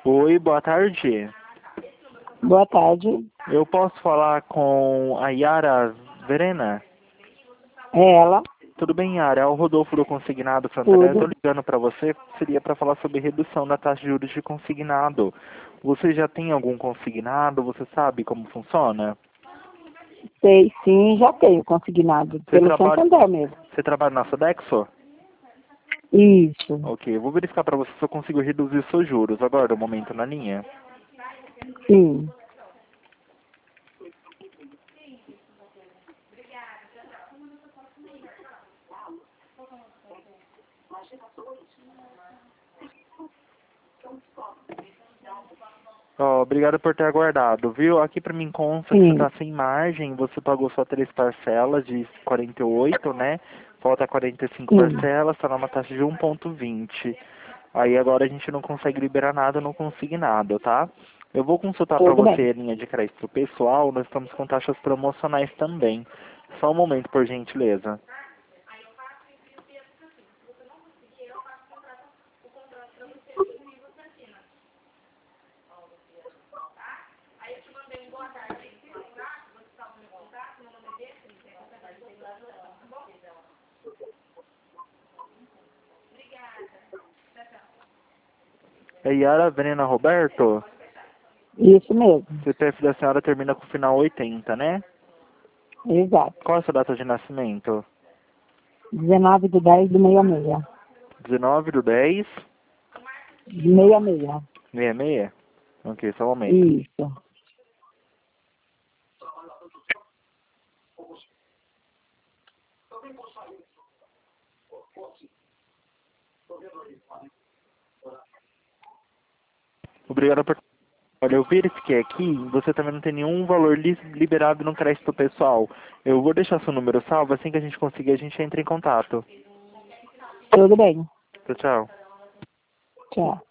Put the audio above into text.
Oi, boa tarde. Boa tarde. Eu posso falar com a Yara Verena? É ela? Tudo bem, Yara? É o Rodolfo do Consignado Santander. Eu tô Tudo. ligando para você, seria para falar sobre redução da taxa de juros de consignado. Você já tem algum consignado? Você sabe como funciona? Sei sim, já tenho consignado. Você Pelo trabalha, Santander mesmo. você trabalha na Sodexo? Isso. Ok, eu vou verificar para você se eu consigo reduzir seus juros. Agora, um momento na linha. Sim. Ó, obrigado por ter aguardado, viu? Aqui para mim consta que você Sim. está sem margem, você pagou só 3 parcelas de 48, né? Falta 45 Sim. parcelas, está numa taxa de 1,20. Aí agora a gente não consegue liberar nada no consignado, tá? Eu vou consultar para Tudo bem. você a linha de crédito pessoal, nós estamos com taxas promocionais também. Só um momento, por gentileza. É Yara Verena Roberto? Isso mesmo. CPF da senhora termina com o final 80, né? Exato. Qual é a sua data de nascimento? 19/10/66. 19/10. 66. 66? Ok, só um momento. Isso. Obrigado por... Olha, eu verifiquei aqui, você também não tem nenhum valor liberado no crédito pessoal. Eu vou deixar seu número salvo, assim que a gente conseguir, a gente entra em contato. Tudo bem. Tchau, tchau. Tchau.